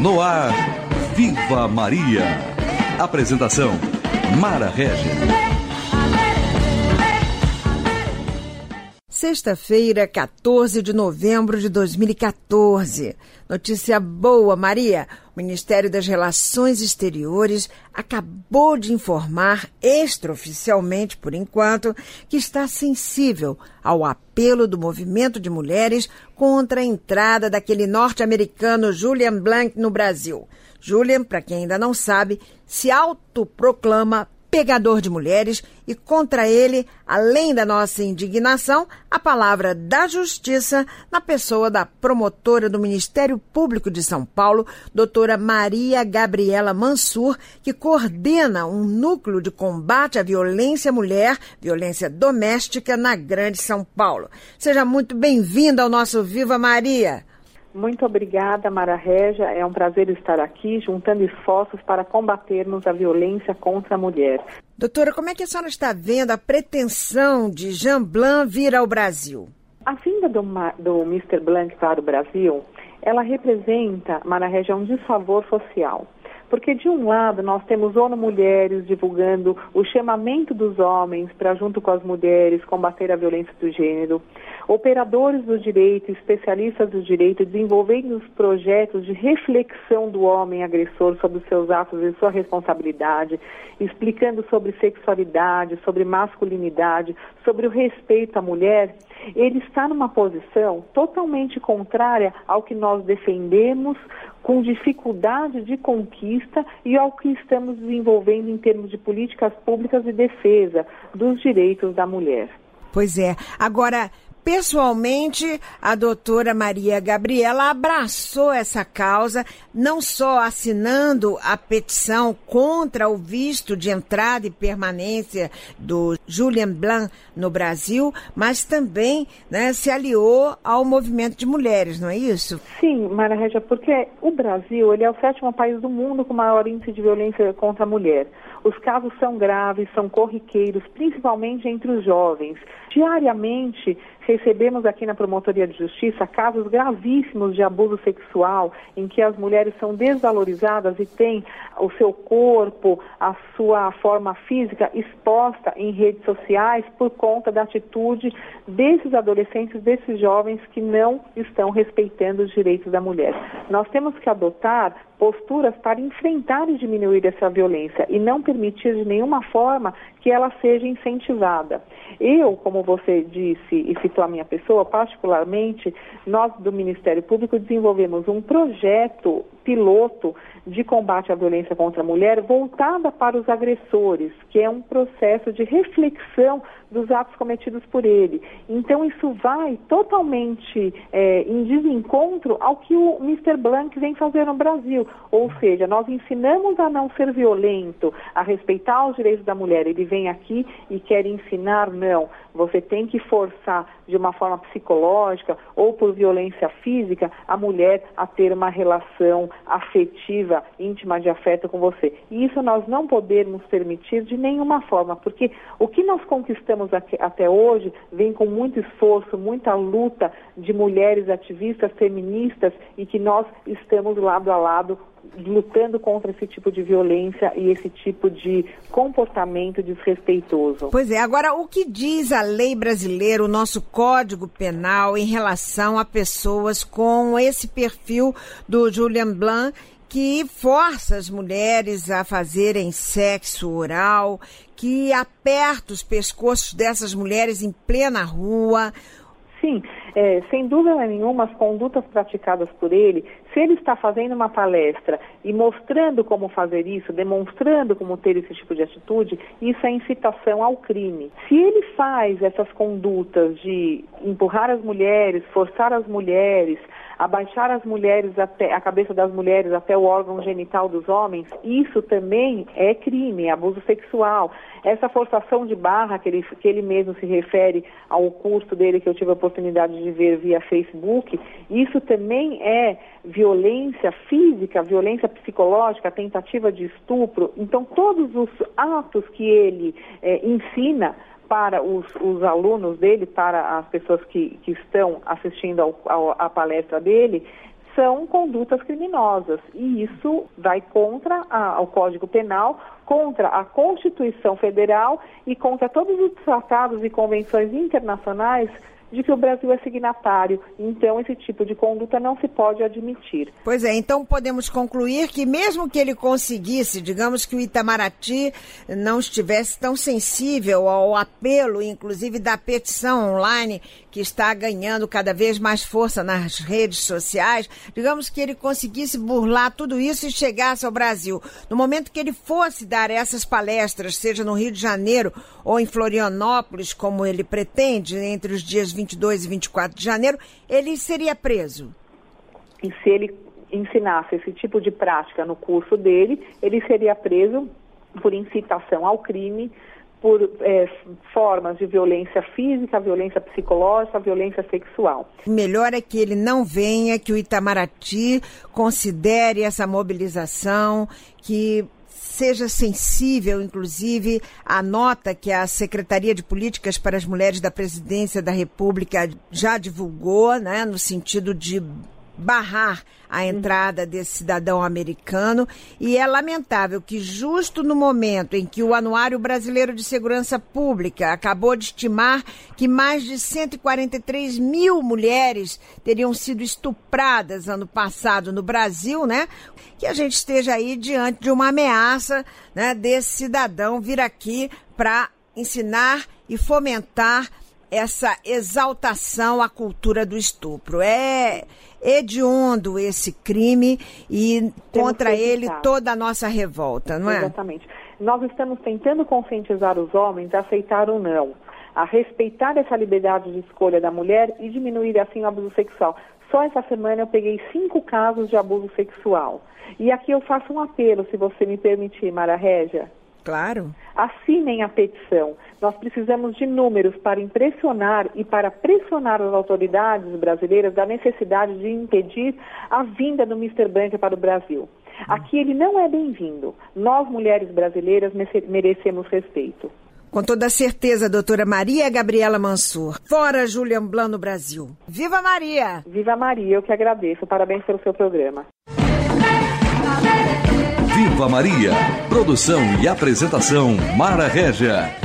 No ar, Viva Maria. Apresentação, Mara Régia. Sexta-feira, 14 de novembro de 2014. Notícia boa, Maria. O Ministério das Relações Exteriores acabou de informar, extraoficialmente por enquanto, que está sensível ao apelo do movimento de mulheres contra a entrada daquele norte-americano Julian Blanc no Brasil. Julian, para quem ainda não sabe, se autoproclama pegador de mulheres e contra ele, além da nossa indignação, a palavra da justiça na pessoa da promotora do Ministério Público de São Paulo, doutora Maria Gabriela Mansur, que coordena um núcleo de combate à violência à mulher, violência doméstica na Grande São Paulo. Seja muito bem-vinda ao nosso Viva Maria. Muito obrigada, Mara Régia. É um prazer estar aqui, juntando esforços para combatermos a violência contra a mulher. Doutora, como é que a senhora está vendo a pretensão de Jean Blanc vir ao Brasil? A vinda do Mr. Blanc para o Brasil, ela representa, Mara Régia, um desfavor social. Porque, de um lado, nós temos ONU Mulheres divulgando o chamamento dos homens para, junto com as mulheres, combater a violência do gênero. Operadores do direito, especialistas do direito, desenvolvendo os projetos de reflexão do homem agressor sobre os seus atos e sua responsabilidade, explicando sobre sexualidade, sobre masculinidade, sobre o respeito à mulher. Ele está numa posição totalmente contrária ao que nós defendemos, com dificuldade de conquista e ao que estamos desenvolvendo em termos de políticas públicas de defesa dos direitos da mulher. Pois é. Agora, pessoalmente, a doutora Maria Gabriela abraçou essa causa, não só assinando a petição contra o visto de entrada e permanência do Julian Blanc no Brasil, mas também, se aliou ao movimento de mulheres, não é isso? Sim, Mara Régia, porque o Brasil ele é o 7º país do mundo com maior índice de violência contra a mulher. Os casos são graves, são corriqueiros, principalmente entre os jovens. Diariamente, recebemos aqui na Promotoria de Justiça casos gravíssimos de abuso sexual, em que as mulheres são desvalorizadas e têm o seu corpo, a sua forma física exposta em redes sociais por conta da atitude desses adolescentes, desses jovens que não estão respeitando os direitos da mulher. Nós temos que adotar posturas para enfrentar e diminuir essa violência e não permitir de nenhuma forma que ela seja incentivada. Eu, como você disse e citou a minha pessoa, particularmente, nós do Ministério Público desenvolvemos um projeto piloto de combate à violência contra a mulher voltada para os agressores, que é um processo de reflexão dos atos cometidos por ele. Então, isso vai totalmente em desencontro ao que o Mr. Blanc vem fazer no Brasil. Ou seja, nós ensinamos a não ser violento, a respeitar os direitos da mulher. Ele vem aqui e quer ensinar, não. Você tem que forçar de uma forma psicológica ou por violência física a mulher a ter uma relação afetiva, íntima de afeto com você. E isso nós não podemos permitir de nenhuma forma, porque o que nós conquistamos até hoje vem com muito esforço, muita luta de mulheres ativistas, feministas, e que nós estamos lado a lado lutando contra esse tipo de violência e esse tipo de comportamento desrespeitoso. Pois é, agora o que diz a lei brasileira, o nosso Código Penal em relação a pessoas com esse perfil do Julian Blanc, que força as mulheres a fazerem sexo oral, que aperta os pescoços dessas mulheres em plena rua? Sim, sem dúvida nenhuma, as condutas praticadas por ele, se ele está fazendo uma palestra e mostrando como fazer isso, demonstrando como ter esse tipo de atitude, isso é incitação ao crime. Se ele faz essas condutas de empurrar as mulheres, forçar as mulheres, abaixar as mulheres até a cabeça das mulheres até o órgão genital dos homens, isso também é crime, é abuso sexual. Essa forçação de barra que ele mesmo se refere ao curso dele que eu tive a oportunidade de ver via Facebook, isso também é violência física, violência psicológica, tentativa de estupro. Então, todos os atos que ele ensina para os alunos dele, para as pessoas que estão assistindo à palestra dele, são condutas criminosas. E isso vai contra o Código Penal, contra a Constituição Federal e contra todos os tratados e convenções internacionais de que o Brasil é signatário. Então, esse tipo de conduta não se pode admitir. Pois é, então podemos concluir que mesmo que ele conseguisse, digamos que o Itamaraty não estivesse tão sensível ao apelo, inclusive da petição online, que está ganhando cada vez mais força nas redes sociais, digamos que ele conseguisse burlar tudo isso e chegasse ao Brasil. No momento que ele fosse dar essas palestras, seja no Rio de Janeiro ou em Florianópolis, como ele pretende, entre os dias 22 e 24 de janeiro, ele seria preso. E se ele ensinasse esse tipo de prática no curso dele, ele seria preso por incitação ao crime, por formas de violência física, violência psicológica, violência sexual. Melhor é que ele não venha, que o Itamaraty considere essa mobilização, que seja sensível, inclusive, à nota que a Secretaria de Políticas para as Mulheres da Presidência da República já divulgou, né, no sentido de barrar a entrada desse cidadão americano, e é lamentável que justo no momento em que o Anuário Brasileiro de Segurança Pública acabou de estimar que mais de 143 mil mulheres teriam sido estupradas ano passado no Brasil, né, que a gente esteja aí diante de uma ameaça, né, desse cidadão vir aqui para ensinar e fomentar essa exaltação à cultura do estupro. É hediondo esse crime e contra ele toda a nossa revolta, não é? Exatamente. Nós estamos tentando conscientizar os homens a aceitar ou não, a respeitar essa liberdade de escolha da mulher e diminuir assim o abuso sexual. Só essa semana eu peguei 5 casos de abuso sexual. E aqui eu faço um apelo, se você me permitir, Mara Régia. Claro. Assinem a petição. Nós precisamos de números para impressionar e para pressionar as autoridades brasileiras da necessidade de impedir a vinda do Mr. Branca para o Brasil. Aqui ele não é bem-vindo. Nós, mulheres brasileiras, merecemos respeito. Com toda certeza, doutora Maria Gabriela Mansur. Fora Julian Blanc no Brasil. Viva Maria! Viva Maria, eu que agradeço. Parabéns pelo seu programa. Viva Maria! Produção e apresentação Mara Régia.